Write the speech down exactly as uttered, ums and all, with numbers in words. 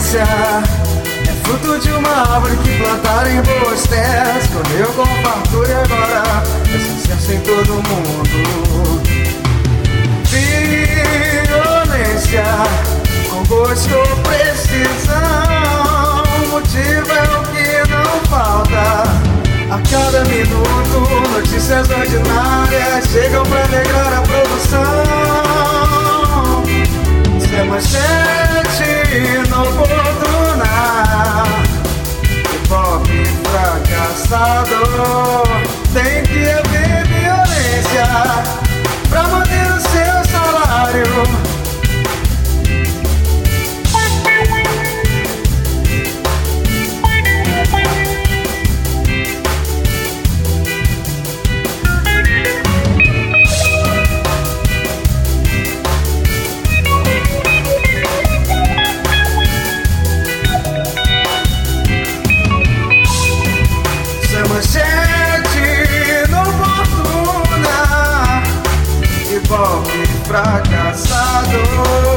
violência é fruto de uma árvore que plantaram em boas terras. Colheu com fartura e agora é sucesso em todo mundo. Violência com gosto ou precisão, motivo é o que não falta. A cada minuto, notícias ordinárias chegam pra alegrar a produção. Se é manchete inoportuna, hip-hop fracassado, tem que haver violência pra manter o seu salário. Fracassado.